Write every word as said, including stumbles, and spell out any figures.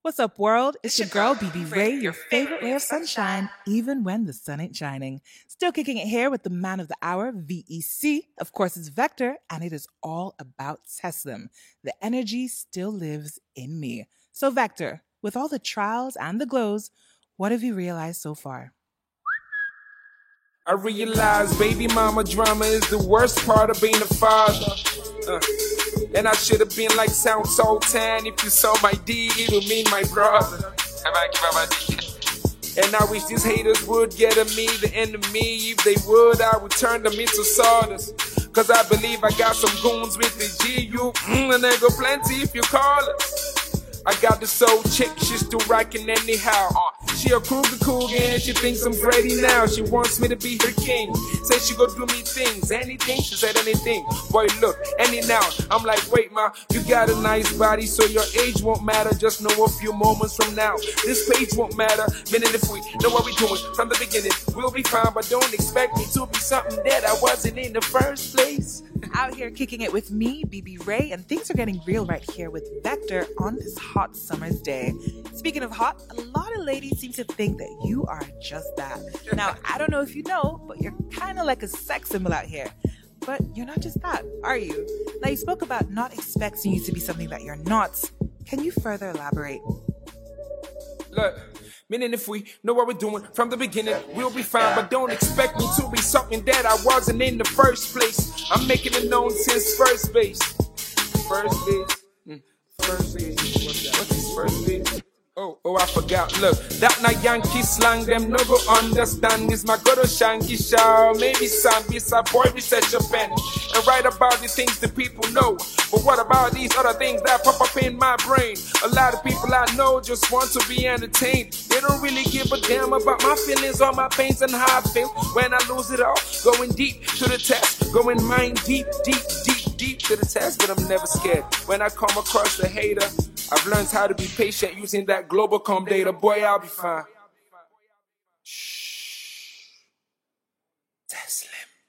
What's up, world? It's your girl, B B Ray, your favorite ray of sunshine, even when the sun ain't shining. Still kicking it here with the man of the hour, V E C. Of course, it's Vector, and it is all about Teslim. The energy still lives in me. So, Vector, with all the trials and the glows, what have you realized so far? I realize baby mama drama is the worst part of being a father. Uh, and I should have been like Sound Sultan. If you saw my D, it would mean my brother. And I wish these haters would get at me, the enemy. If they would, I would turn them into sawdust. Cause I believe I got some goons with the G U, mm, and they go plenty if you call us. I got the soul chick, she's still rockin' anyhow. She a Kruger Cougar and she thinks I'm Freddy now. She wants me to be her king. Said she go do me things, anything. She said anything. Boy, look, any now. I'm like, wait, ma, you got a nice body, so your age won't matter. Just know a few moments from now, this page won't matter. Minute if we know what we're doing from the beginning, we'll be fine. But don't expect me to be something that I wasn't in the first place. Out here kicking it with me, B B Ray, and things are getting real right here with Vector on this hot summer's day. Speaking of hot, a lot of ladies seem to think that you are just that. Now, I don't know if you know, but you're kind of like a sex symbol out here. But you're not just that, are you? Now, you spoke about not expecting you to be something that you're not. Can you further elaborate? Look, meaning if we know what we're doing from the beginning, we'll be fine. But don't expect me to be something that I wasn't in the first place. I'm making it known since first base. First base. Mm. First base. What's that? What's his first base? Oh, oh, I forgot. Look, that na Yankee slang, them no go understand. Is my good Shanky Shaw, maybe some be some boy research a pen and write about the things that people know. But what about these other things that pop up in my brain? A lot of people I know just want to be entertained. They don't really give a damn about my feelings or my pains and how I feel when I lose it all. Going deep to the test, going mind deep, deep, deep, deep to the test. But I'm never scared when I come across a hater. I've learned how to be patient using that Globalcom data. Boy, I'll be fine. Shh. Teslim.